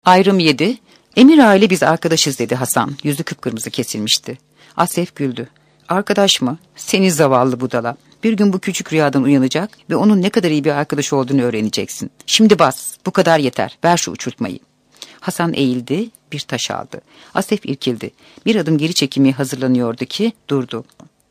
Ayrım 7. Emir Ağa ile biz arkadaşız dedi Hasan. Yüzü kıpkırmızı kesilmişti. Asef güldü. Arkadaş mı? Seni zavallı budala. Bir gün bu küçük rüyadan uyanacak ve onun ne kadar iyi bir arkadaş olduğunu öğreneceksin. Şimdi bas. Bu kadar yeter. Ver şu uçurtmayı. Hasan eğildi, bir taş aldı. Asef irkildi. Bir adım geri çekilmeye hazırlanıyordu ki durdu.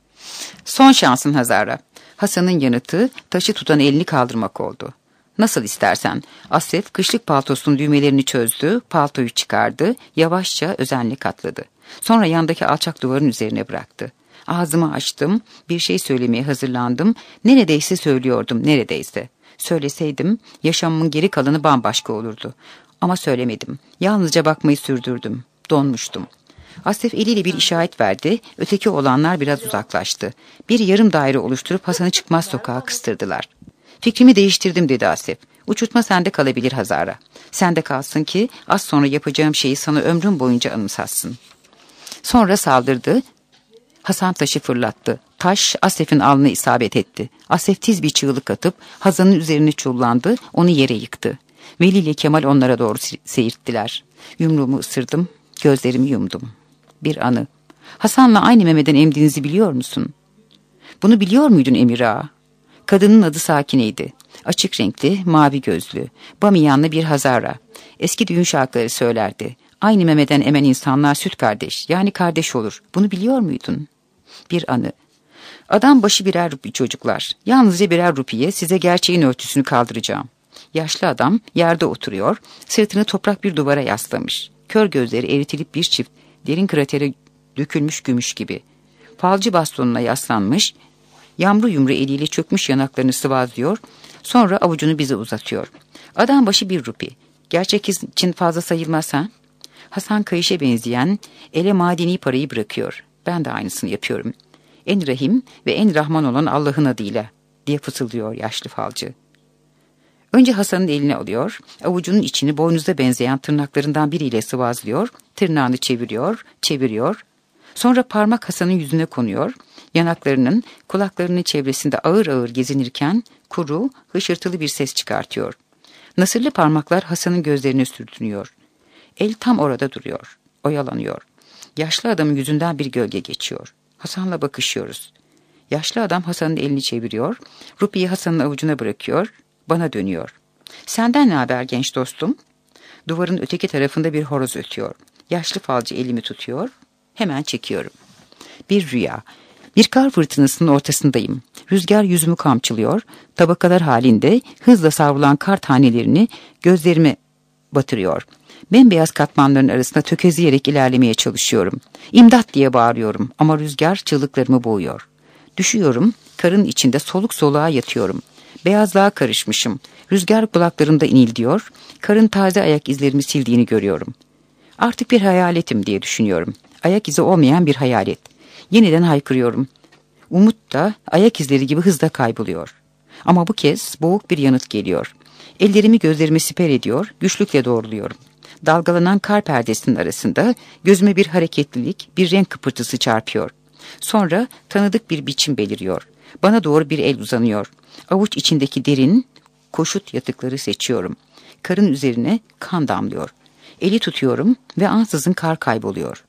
Son şansın Hazara. Hasan'ın yanıtı taşı tutan elini kaldırmak oldu. Nasıl istersen. Asef kışlık paltosunun düğmelerini çözdü, paltoyu çıkardı, yavaşça özenle katladı. Sonra yandaki alçak duvarın üzerine bıraktı. Ağzımı açtım, bir şey söylemeye hazırlandım. Neredeyse söylüyordum, neredeyse. Söyleseydim yaşamımın geri kalanı bambaşka olurdu. Ama söylemedim. Yalnızca bakmayı sürdürdüm. Donmuştum. Asef eliyle bir işaret verdi. Öteki olanlar biraz uzaklaştı. Bir yarım daire oluşturup Hasan'ı çıkmaz sokağa kıstırdılar. Fikrimi değiştirdim dedi Asef. Uçurtma sende kalabilir Hazara. Sende kalsın ki az sonra yapacağım şeyi sana ömrüm boyunca anımsatsın. Sonra saldırdı. Hasan taşı fırlattı. Taş Asef'in alnına isabet etti. Asef tiz bir çığlık atıp Hasan'ın üzerine çullandı, onu yere yıktı. Veli ile Kemal onlara doğru seyirttiler. Yumruğumu ısırdım, gözlerimi yumdum. Bir anı. Hasan'la aynı memeden emdiğinizi biliyor musun? Bunu biliyor muydun Emir Ağa? Kadının adı Sakine'ydi. Açık renkli, mavi gözlü, Bamiyanlı bir Hazara. Eski düğün şarkıları söylerdi. Aynı memeden emen insanlar süt kardeş, yani kardeş olur. Bunu biliyor muydun? Bir anı. Adam başı birer rupi çocuklar. Yalnızca birer rupiye size gerçeğin örtüsünü kaldıracağım. Yaşlı adam yerde oturuyor, sırtını toprak bir duvara yaslamış. Kör gözleri eritilip bir çift, derin kratere dökülmüş gümüş gibi. Falcı bastonuna yaslanmış, yamru yumru eliyle çökmüş yanaklarını sıvazlıyor, sonra avucunu bize uzatıyor. Adam başı bir rupi. Gerçek için fazla sayılmaz ha? Hasan kayışa benzeyen ele madeni parayı bırakıyor. Ben de aynısını yapıyorum. En rahim ve en rahman olan Allah'ın adıyla diye fısıldıyor yaşlı falcı. Önce Hasan'ın elini alıyor, avucunun içini boynuza benzeyen tırnaklarından biriyle sıvazlıyor, tırnağını çeviriyor. Sonra parmak Hasan'ın yüzüne konuyor, yanaklarının, kulaklarının çevresinde ağır ağır gezinirken kuru, hışırtılı bir ses çıkartıyor. Nasırlı parmaklar Hasan'ın gözlerine sürtünüyor. El tam orada duruyor, oyalanıyor. Yaşlı adamın yüzünden bir gölge geçiyor. Hasan'la bakışıyoruz. Yaşlı adam Hasan'ın elini çeviriyor, rupiyi Hasan'ın avucuna bırakıyor, bana dönüyor. Senden ne haber genç dostum? Duvarın öteki tarafında bir horoz ötüyor. Yaşlı falcı elimi tutuyor, hemen çekiyorum. Bir rüya. Bir kar fırtınasının ortasındayım. Rüzgar yüzümü kamçılıyor, tabakalar halinde hızla savrulan kar tanelerini gözlerime batırıyor. Bembeyaz katmanların arasında tökezleyerek ilerlemeye çalışıyorum. İmdat diye bağırıyorum ama rüzgar çığlıklarımı boğuyor. Düşüyorum, karın içinde soluk soluğa yatıyorum. Beyazlığa karışmışım. Rüzgar kulaklarımda inildiyor, karın taze ayak izlerimi sildiğini görüyorum. Artık bir hayaletim diye düşünüyorum. Ayak izi olmayan bir hayalet. Yeniden haykırıyorum. Umut da ayak izleri gibi hızla kayboluyor. Ama bu kez boğuk bir yanıt geliyor. Ellerimi gözlerimi siper ediyor, güçlükle doğruluyorum. Dalgalanan kar perdesinin arasında gözüme bir hareketlilik, bir renk kıpırtısı çarpıyor. Sonra tanıdık bir biçim beliriyor. Bana doğru bir el uzanıyor. Avuç içindeki derin, koşut yatıkları seçiyorum. Karın üzerine kan damlıyor. Eli tutuyorum ve ansızın kar kayboluyor.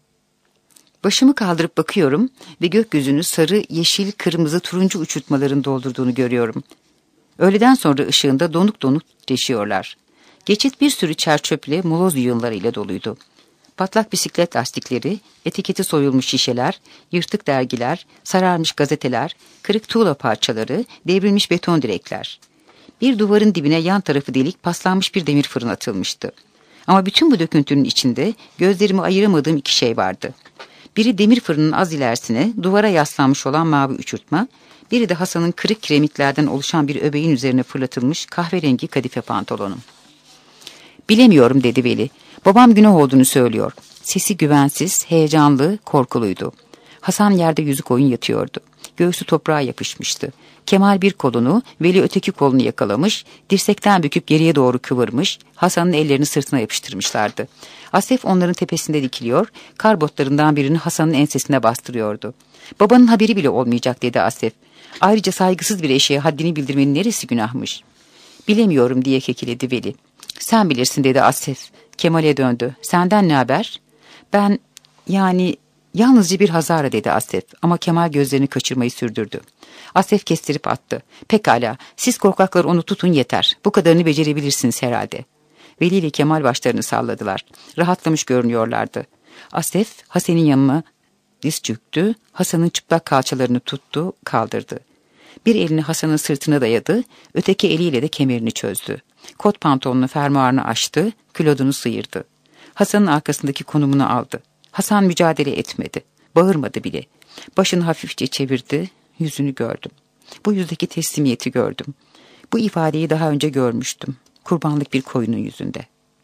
Başımı kaldırıp bakıyorum ve gökyüzünü sarı, yeşil, kırmızı, turuncu uçurtmaların doldurduğunu görüyorum. Öğleden sonra ışığında donuk donuk deşiyorlar. Geçit bir sürü çerçöple, moloz yığınlarıyla doluydu. Patlak bisiklet lastikleri, etiketi soyulmuş şişeler, yırtık dergiler, sararmış gazeteler, kırık tuğla parçaları, devrilmiş beton direkler. Bir duvarın dibine yan tarafı delik paslanmış bir demir fırın atılmıştı. Ama bütün bu döküntünün içinde gözlerimi ayıramadığım iki şey vardı. Biri demir fırının az ilerisine duvara yaslanmış olan mavi uçurtma, biri de Hasan'ın kırık kiremitlerden oluşan bir öbeğin üzerine fırlatılmış kahverengi kadife pantolonum. Bilemiyorum dedi Veli. Babam günah olduğunu söylüyor. Sesi güvensiz, heyecanlı, korkuluydu. Hasan yerde yüzü koyun yatıyordu. Göğsü toprağa yapışmıştı. Kemal bir kolunu, Veli öteki kolunu yakalamış, dirsekten büküp geriye doğru kıvırmış, Hasan'ın ellerini sırtına yapıştırmışlardı. Asef onların tepesinde dikiliyor, kar botlarından birini Hasan'ın ensesine bastırıyordu. Babanın haberi bile olmayacak dedi Asef. Ayrıca saygısız bir eşeğe haddini bildirmenin neresi günahmış? Bilemiyorum diye kekiledi Veli. Sen bilirsin dedi Asef Kemal'e döndü. Senden ne haber? Ben yalnızca bir Hazara dedi Asef ama Kemal gözlerini kaçırmayı sürdürdü. Asef kestirip attı. Pekala, siz korkaklar onu tutun yeter. Bu kadarını becerebilirsiniz herhalde. Veli ile Kemal başlarını salladılar. Rahatlamış görünüyorlardı. Asef Hasan'ın yanına diz çöktü. Hasan'ın çıplak kalçalarını tuttu, kaldırdı. Bir elini Hasan'ın sırtına dayadı, öteki eliyle de kemerini çözdü. Kot pantolonunu fermuarını açtı, külotunu sıyırdı. Hasan'ın arkasındaki konumunu aldı. Hasan mücadele etmedi, bağırmadı bile. Başını hafifçe çevirdi, yüzünü gördüm. Bu yüzdeki teslimiyeti gördüm. Bu ifadeyi daha önce görmüştüm. Kurbanlık bir koyunun yüzünde.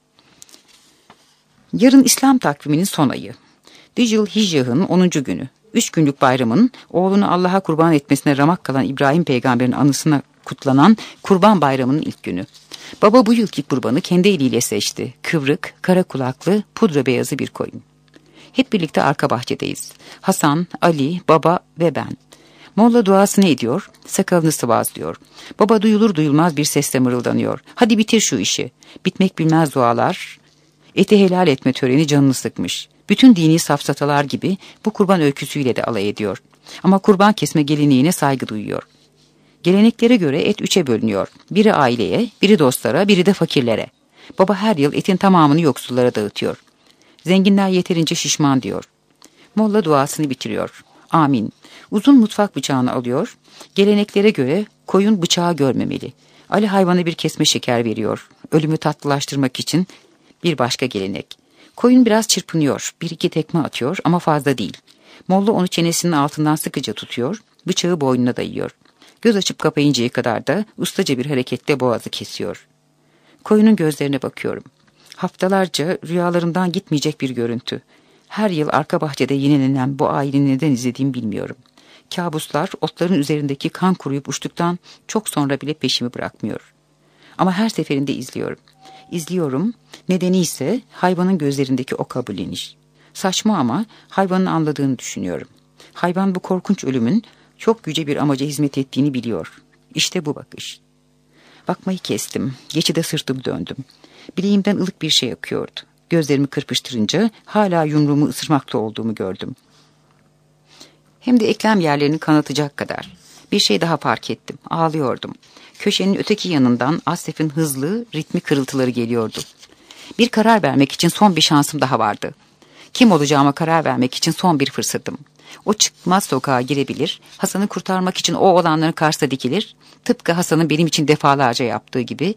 Yarın İslam takviminin son ayı. Dicil Hicrah'ın 10. günü. 3 günlük bayramın oğlunu Allah'a kurban etmesine ramak kalan İbrahim peygamberin anısına kutlanan Kurban Bayramı'nın ilk günü. Baba bu yılki kurbanı kendi eliyle seçti. Kıvrık, kara kulaklı, pudra beyazı bir koyun. Hep birlikte arka bahçedeyiz. Hasan, Ali, baba ve ben. Molla duasını ediyor, sakalını sıvazlıyor. Baba duyulur duyulmaz bir sesle mırıldanıyor. Hadi bitir şu işi. Bitmek bilmez dualar. Eti helal etme töreni canını sıkmış. Bütün dini safsatalar gibi bu kurban öyküsüyle de alay ediyor. Ama kurban kesme geleneğine saygı duyuyor. Geleneklere göre et 3'e bölünüyor. Biri aileye, biri dostlara, biri de fakirlere. Baba her yıl etin tamamını yoksullara dağıtıyor. Zenginler yeterince şişman diyor. Molla duasını bitiriyor. Amin. Uzun mutfak bıçağını alıyor. Geleneklere göre koyun bıçağı görmemeli. Ali hayvana bir kesme şeker veriyor. Ölümü tatlılaştırmak için bir başka gelenek. Koyun biraz çırpınıyor. 1-2 tekme atıyor ama fazla değil. Molla onu çenesinin altından sıkıca tutuyor. Bıçağı boynuna dayıyor. Göz açıp kapayıncaya kadar da ustaca bir hareketle boğazı kesiyor. Koyunun gözlerine bakıyorum. Haftalarca rüyalarımdan gitmeyecek bir görüntü. Her yıl arka bahçede yenilenen bu aileyi neden izlediğimi bilmiyorum. Kabuslar otların üzerindeki kan kuruyup uçtuktan çok sonra bile peşimi bırakmıyor. Ama her seferinde izliyorum. İzliyorum, nedeni ise hayvanın gözlerindeki o kabulleniş. Saçma ama hayvanın anladığını düşünüyorum. Hayvan bu korkunç ölümün çok yüce bir amaca hizmet ettiğini biliyor. İşte bu bakış. Bakmayı kestim, geçide sırtımı döndüm. Bileğimden ılık bir şey akıyordu. Gözlerimi kırpıştırınca hala yumruğumu ısırmakta olduğumu gördüm. Hem de eklem yerlerini kanatacak kadar. Bir şey daha fark ettim. Ağlıyordum. Köşenin öteki yanından Asef'in hızlı, ritmi kırıltıları geliyordu. Bir karar vermek için son bir şansım daha vardı. Kim olacağıma karar vermek için son bir fırsatım. O çıkmaz sokağa girebilir, Hasan'ı kurtarmak için o olanların karşısına dikilir, tıpkı Hasan'ın benim için defalarca yaptığı gibi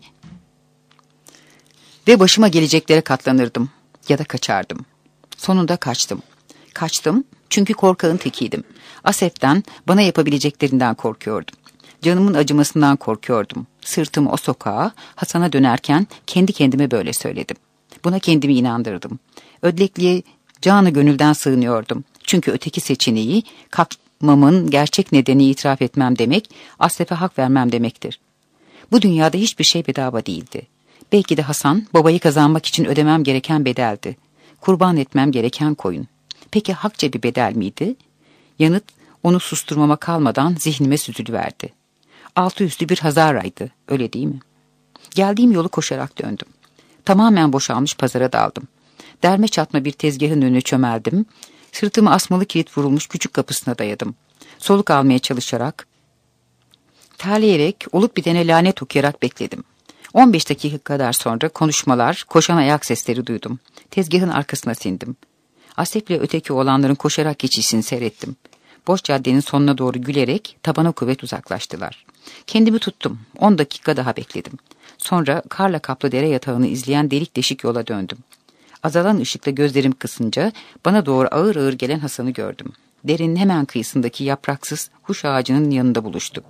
ve başıma geleceklere katlanırdım ya da kaçardım. Sonunda kaçtım. Kaçtım çünkü korkağın tekiydim. Asef'ten, bana yapabileceklerinden korkuyordum. Canımın acımasından korkuyordum. Sırtımı o sokağa, Hasan'a dönerken kendi kendime böyle söyledim. Buna kendimi inandırdım. Ödlekliğe canı gönülden sığınıyordum. Çünkü öteki seçeneği, kalkmamın gerçek nedeni itiraf etmem demek, Asef'e hak vermem demektir. Bu dünyada hiçbir şey bedava değildi. Belki de Hasan, babayı kazanmak için ödemem gereken bedeldi. Kurban etmem gereken koyun. Peki hakça bir bedel miydi? Yanıt, onu susturmama kalmadan zihnime süzülüverdi. Altı üstü bir Hazara'ydı, öyle değil mi? Geldiğim yolu koşarak döndüm. Tamamen boşalmış pazara daldım. Derme çatma bir tezgahın önüne çömeldim. Sırtımı asmalı kilit vurulmuş küçük kapısına dayadım. Soluk almaya çalışarak, terleyerek, olup bitene lanet okuyarak bekledim. 15 dakika kadar sonra konuşmalar, koşan ayak sesleri duydum. Tezgahın arkasına sindim. Asef'le öteki olanların koşarak geçişini seyrettim. Boş caddenin sonuna doğru gülerek tabana kuvvet uzaklaştılar. Kendimi tuttum. 10 dakika daha bekledim. Sonra karla kaplı dere yatağını izleyen delik deşik yola döndüm. Azalan ışıkta gözlerim kısınca bana doğru ağır ağır gelen Hasan'ı gördüm. Derenin hemen kıyısındaki yapraksız huş ağacının yanında buluştuk.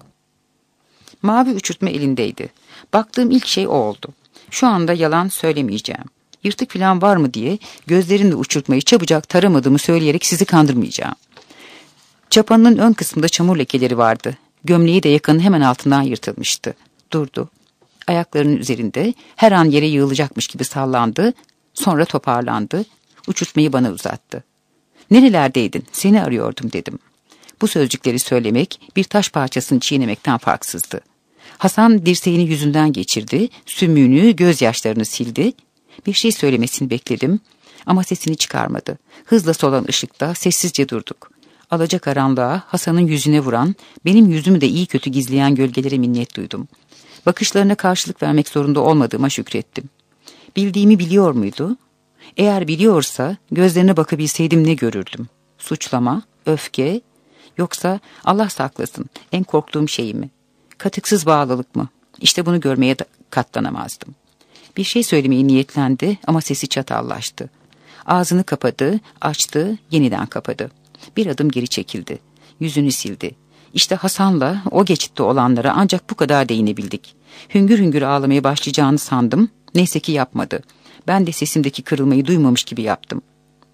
Mavi uçurtma elindeydi. Baktığım ilk şey o oldu. Şu anda yalan söylemeyeceğim. Yırtık falan var mı diye gözlerimle uçurtmayı çabucak taramadığımı söyleyerek sizi kandırmayacağım. Çapanının ön kısmında çamur lekeleri vardı. Gömleği de yakanın hemen altından yırtılmıştı. Durdu. Ayaklarının üzerinde her an yere yığılacakmış gibi sallandı. Sonra toparlandı. Uçurtmayı bana uzattı. Nerelerdeydin? Seni arıyordum dedim. Bu sözcükleri söylemek bir taş parçasını çiğnemekten farksızdı. Hasan dirseğini yüzünden geçirdi. Sümüğünü, gözyaşlarını sildi. Bir şey söylemesini bekledim ama sesini çıkarmadı. Hızla solan ışıkta sessizce durduk. Alacakaranlığa, Hasan'ın yüzüne vuran, benim yüzümü de iyi kötü gizleyen gölgelere minnet duydum. Bakışlarına karşılık vermek zorunda olmadığıma şükrettim. Bildiğimi biliyor muydu? Eğer biliyorsa gözlerine bakabilseydim ne görürdüm? Suçlama, öfke, yoksa Allah saklasın en korktuğum şey mi? Katıksız bağlılık mı? İşte bunu görmeye katlanamazdım. Bir şey söylemeye niyetlendi ama sesi çatallaştı. Ağzını kapadı, açtı, yeniden kapadı. Bir adım geri çekildi. Yüzünü sildi. İşte Hasan'la o geçitte olanlara ancak bu kadar değinebildik. Hüngür hüngür ağlamaya başlayacağını sandım. Neyse ki yapmadı. Ben de sesimdeki kırılmayı duymamış gibi yaptım.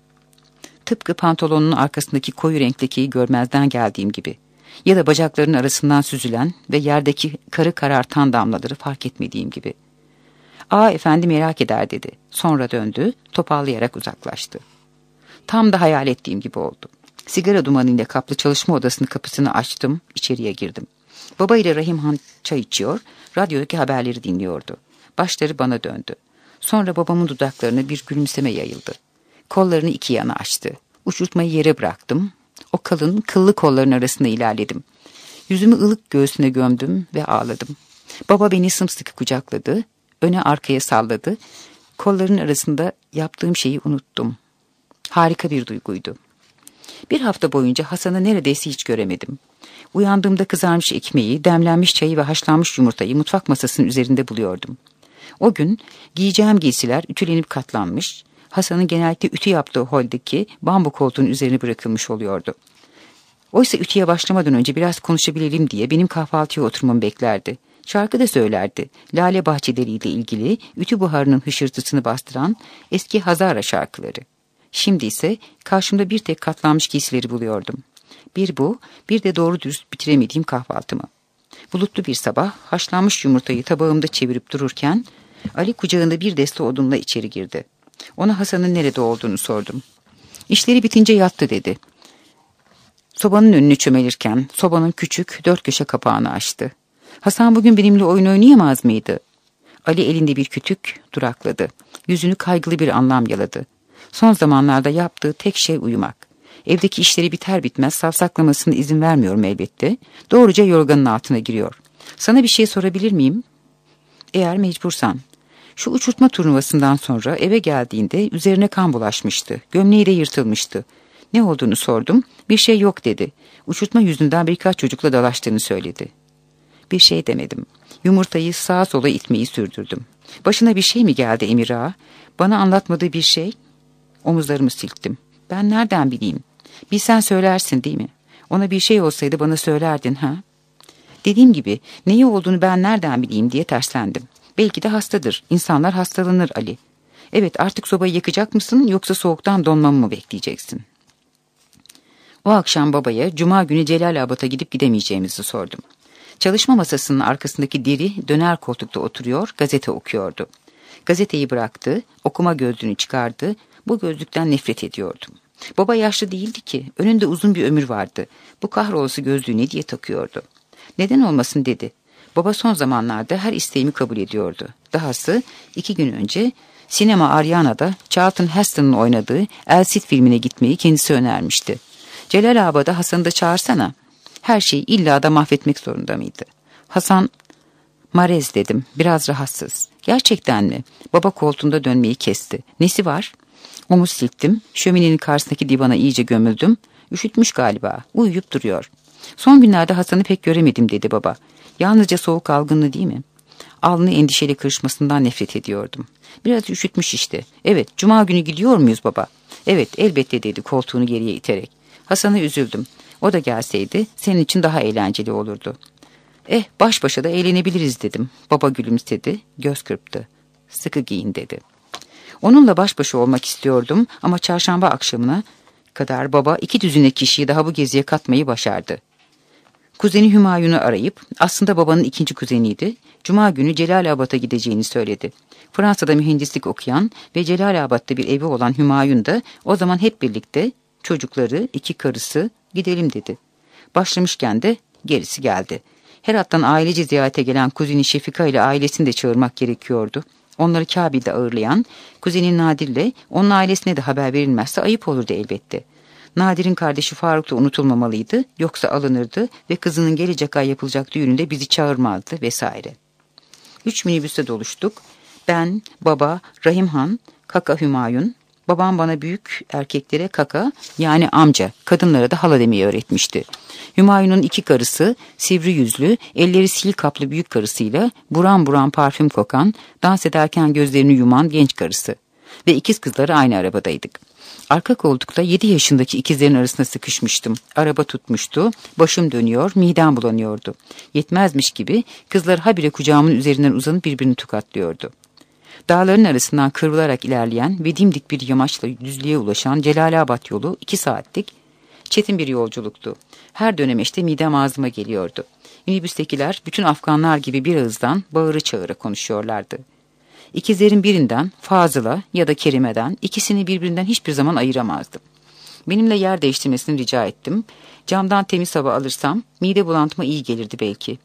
Tıpkı pantolonunun arkasındaki koyu renk lekeyi görmezden geldiğim gibi. Ya da bacaklarının arasından süzülen ve yerdeki karı karartan damlaları fark etmediğim gibi. "Aa, efendi merak eder" dedi. Sonra döndü, toparlayarak uzaklaştı. Tam da hayal ettiğim gibi oldu. Sigara dumanıyla kaplı çalışma odasının kapısını açtım, içeriye girdim. Baba ile Rahim Han çay içiyor, radyodaki haberleri dinliyordu. Başları bana döndü. Sonra babamın dudaklarına bir gülümseme yayıldı. Kollarını iki yana açtı. Uçurtmayı yere bıraktım. O kalın, kıllı kolların arasında ilerledim. Yüzümü ılık göğsüne gömdüm ve ağladım. Baba beni sımsıkı kucakladı, öne arkaya salladı. Kolların arasında yaptığım şeyi unuttum. Harika bir duyguydu. Bir hafta boyunca Hasan'ı neredeyse hiç göremedim. Uyandığımda kızarmış ekmeği, demlenmiş çayı ve haşlanmış yumurtayı mutfak masasının üzerinde buluyordum. O gün giyeceğim giysiler ütülenip katlanmış, Hasan'ın genellikle ütü yaptığı holdeki bambu koltuğun üzerine bırakılmış oluyordu. Oysa ütüye başlamadan önce biraz konuşabilelim diye benim kahvaltıya oturmamı beklerdi. Şarkı da söylerdi. Lale bahçeleriyle ilgili ütü buharının hışırtısını bastıran eski Hazara şarkıları. Şimdi ise karşımda bir tek katlanmış giysileri buluyordum. Bir bu, bir de doğru dürüst bitiremediğim kahvaltımı. Bulutlu bir sabah haşlanmış yumurtayı tabağımda çevirip dururken Ali kucağında bir deste odunla içeri girdi. Ona Hasan'ın nerede olduğunu sordum. "İşleri bitince yattı" dedi. Sobanın önüne çömelirken sobanın küçük dört köşe kapağını açtı. "Hasan bugün benimle oyun oynayamaz mıydı?" Ali elinde bir kütük durakladı. Yüzünü kaygılı bir anlam yaladı. Son zamanlarda yaptığı tek şey uyumak. Evdeki işleri biter bitmez savsaklamasına izin vermiyorum elbette. Doğruca yorganın altına giriyor. "Sana bir şey sorabilir miyim?" "Eğer mecbursan." "Şu uçurtma turnuvasından sonra eve geldiğinde üzerine kan bulaşmıştı. Gömleği de yırtılmıştı. Ne olduğunu sordum. Bir şey yok dedi. Uçurtma yüzünden birkaç çocukla dalaştığını söyledi." Bir şey demedim. Yumurtayı sağa sola itmeyi sürdürdüm. "Başına bir şey mi geldi Emir Ağa? Bana anlatmadığı bir şey?" Omuzlarımı silktim. "Ben nereden bileyim? Bilsen söylersin değil mi? Ona bir şey olsaydı bana söylerdin ha?" Dediğim gibi neyi olduğunu ben nereden bileyim diye terslendim. "Belki de hastadır. İnsanlar hastalanır Ali." "Evet, artık sobayı yakacak mısın yoksa soğuktan donmamı mı bekleyeceksin?" O akşam babaya cuma günü Celalabad'a gidip gidemeyeceğimizi sordum. Çalışma masasının arkasındaki deri döner koltukta oturuyor, gazete okuyordu. Gazeteyi bıraktı, okuma gözlüğünü çıkardı. Bu gözlükten nefret ediyordum. Baba yaşlı değildi ki, önünde uzun bir ömür vardı. Bu kahrolası gözlüğü ne diye takıyordu? "Neden olmasın?" dedi. Baba son zamanlarda her isteğimi kabul ediyordu. Dahası 2 gün önce Sinema Ariana'da Charlton Heston'un oynadığı El Cid filmine gitmeyi kendisi önermişti. "Celalabad'a Hasan'ı da çağırsana." Her şeyi illa da mahvetmek zorunda mıydı? "Hasan marez" dedim, biraz rahatsız. "Gerçekten mi?" Baba koltuğunda dönmeyi kesti. "Nesi var?" Omuz silktim, şöminenin karşısındaki divana iyice gömüldüm. "Üşütmüş galiba, uyuyup duruyor." "Son günlerde Hasan'ı pek göremedim" dedi baba. "Yalnızca soğuk algınlığı değil mi?" Alnı endişeli kırışmasından nefret ediyordum. "Biraz üşütmüş işte." "Evet, cuma günü gidiyor muyuz baba?" "Evet, elbette" dedi koltuğunu geriye iterek. Hasan'a üzüldüm. O da gelseydi senin için daha eğlenceli olurdu. Baş başa da eğlenebiliriz" dedim. Baba gülümsedi, göz kırptı. "Sıkı giyin" dedi. Onunla baş başa olmak istiyordum ama çarşamba akşamına kadar baba 2 düzine kişiyi daha bu geziye katmayı başardı. Kuzeni Hümayun'u arayıp, aslında babanın 2. kuzeniydi, cuma günü Celalabad'a gideceğini söyledi. Fransa'da mühendislik okuyan ve Celalabad'da bir evi olan Hümayun da o zaman hep birlikte çocukları, 2 karısı gidelim dedi. Başlamışken de gerisi geldi. Herat'tan ailece ziyarete gelen kuzeni Şefika ile ailesini de çağırmak gerekiyordu. onları Kabil'de ağırlayan kuzeni Nadir'le onun ailesine de haber verilmezse ayıp olurdu elbette. Nadir'in kardeşi Faruk da unutulmamalıydı, yoksa alınırdı ve kızının gelecek ay yapılacak düğününde bizi çağırmazdı vesaire. 3 minibüste doluştuk. Ben, baba, Rahim Han, kaka Hümayun. Babam bana büyük erkeklere kaka, yani amca, kadınlara da hala demeyi öğretmişti. Hümayun'un 2 karısı, sivri yüzlü, elleri sil kaplı büyük karısıyla buram buram parfüm kokan, dans ederken gözlerini yuman genç karısı. Ve ikiz kızları aynı arabadaydık. Arka koltukta 7 yaşındaki ikizlerin arasında sıkışmıştım. Araba tutmuştu, başım dönüyor, midem bulanıyordu. Yetmezmiş gibi kızlar habire kucağımın üzerinden uzanıp birbirini tokatlıyordu. Dağların arasından kıvrılarak ilerleyen ve dimdik bir yamaçla düzlüğe ulaşan Celalabad yolu 2 saatlik çetin bir yolculuktu. Her dönemeçte midem ağzıma geliyordu. Minibüstekiler bütün Afganlar gibi bir ağızdan bağırı çağıra konuşuyorlardı. İkizlerin birinden, Fazıl'a ya da Kerime'den, ikisini birbirinden hiçbir zaman ayıramazdım. Benimle yer değiştirmesini rica ettim. Camdan temiz hava alırsam mide bulantıma iyi gelirdi belki.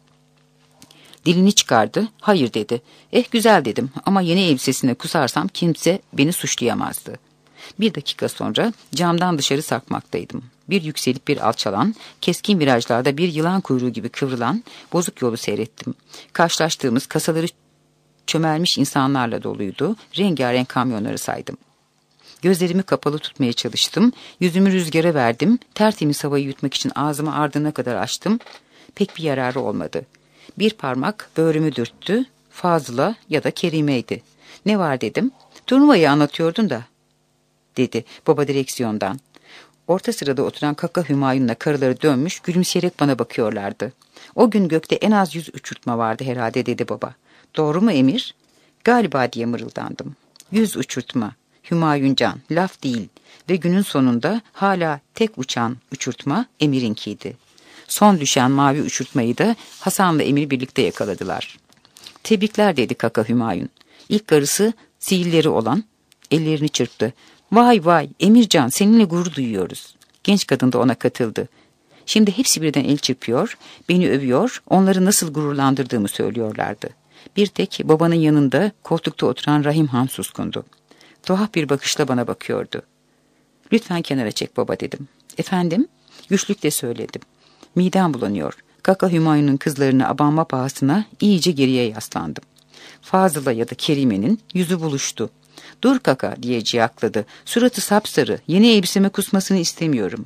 Dilini çıkardı, hayır dedi. Güzel dedim ama yeni elbisesine kusarsam kimse beni suçlayamazdı. 1 dakika sonra camdan dışarı sarkmaktaydım. Bir yükselip bir alçalan, keskin virajlarda bir yılan kuyruğu gibi kıvrılan bozuk yolu seyrettim. Karşılaştığımız kasaları çömelmiş insanlarla doluydu, rengarenk kamyonları saydım. Gözlerimi kapalı tutmaya çalıştım, yüzümü rüzgara verdim, tertemiz havayı yutmak için ağzımı ardına kadar açtım. Pek bir yararı olmadı. Bir parmak böğrümü dürttü, Fazıl'a ya da Kerime'ydi. Ne var dedim, turnuvayı anlatıyordun da, dedi baba direksiyondan. Orta sırada oturan kaka Hümayun'la karıları dönmüş, gülümseyerek bana bakıyorlardı. O gün gökte en az 100 uçurtma vardı herhalde, dedi baba. Doğru mu Emir? Galiba diye mırıldandım. 100 uçurtma. Hümayuncan, laf değil. Ve günün sonunda hala tek uçan uçurtma Emir'inkiydi. Son düşen mavi uçurtmayı da Hasan'la Emir birlikte yakaladılar. Tebrikler, dedi kaka Hümayun. İlk karısı sihirleri olan ellerini çırptı. Vay vay Emircan, seninle gurur duyuyoruz. Genç kadın da ona katıldı. Şimdi hepsi birden el çırpıyor, beni övüyor, onları nasıl gururlandırdığımı söylüyorlardı. Bir tek babanın yanında koltukta oturan Rahim Han suskundu. Tuhaf bir bakışla bana bakıyordu. Lütfen kenara çek baba, dedim. Efendim? Güçlükle söyledim. Midem bulanıyor. Kaka Hümayun'un kızlarını abanma pahasına iyice geriye yaslandım. Fazıl'a ya da Kerime'nin yüzü buluştu. Dur kaka diye ciyakladı. Suratı sapsarı. Yeni elbiseme kusmasını istemiyorum.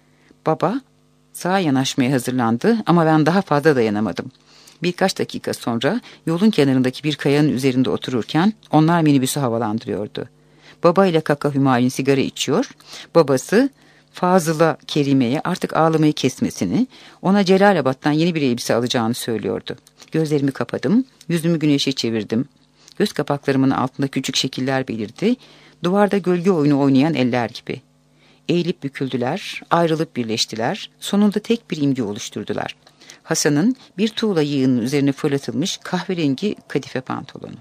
Baba sağa yanaşmaya hazırlandı ama ben daha fazla dayanamadım. Birkaç dakika sonra yolun kenarındaki bir kayanın üzerinde otururken onlar minibüsü havalandırıyordu. Baba ile kaka Hümayun sigara içiyor. Babası Fazıl'a Kerime'ye artık ağlamayı kesmesini, ona Celalabad'dan yeni bir elbise alacağını söylüyordu. Gözlerimi kapadım, yüzümü güneşe çevirdim. Göz kapaklarımın altında küçük şekiller belirdi, duvarda gölge oyunu oynayan eller gibi. Eğilip büküldüler, ayrılıp birleştiler, sonunda tek bir imge oluşturdular. Hasan'ın bir tuğla yığının üzerine fırlatılmış kahverengi kadife pantolonu.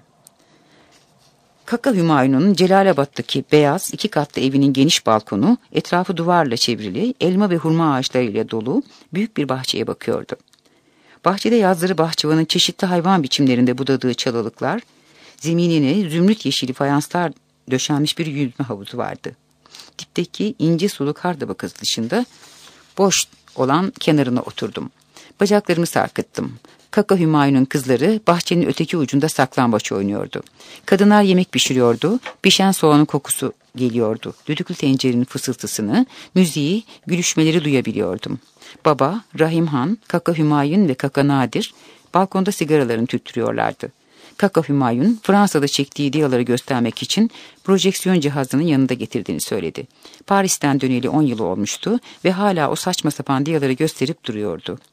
Kaka Hümayun'un Celalabad'daki beyaz 2 katlı evinin geniş balkonu, etrafı duvarla çevrili, elma ve hurma ağaçlarıyla dolu büyük bir bahçeye bakıyordu. Bahçede yazları bahçıvanın çeşitli hayvan biçimlerinde budadığı çalılıklar, zeminine zümrüt yeşili fayanslar döşenmiş bir yüzme havuzu vardı. Dipteki ince sulu kar tabakası dışında boş olan kenarına oturdum. Bacaklarımı sarkıttım. Kaka Hümayun'un kızları bahçenin öteki ucunda saklambaç oynuyordu. Kadınlar yemek pişiriyordu. Pişen soğanın kokusu geliyordu. Düdüklü tencerenin fısıltısını, müziği, gülüşmeleri duyabiliyordum. Baba, Rahim Han, Kaka Hümayun ve Kaka Nadir balkonda sigaralarını tüttürüyorlardı. Kaka Hümayun, Fransa'da çektiği diyaları göstermek için projeksiyon cihazının yanında getirdiğini söyledi. Paris'ten döneli 10 yıl olmuştu ve hala o saçma sapan diyaları gösterip duruyordu.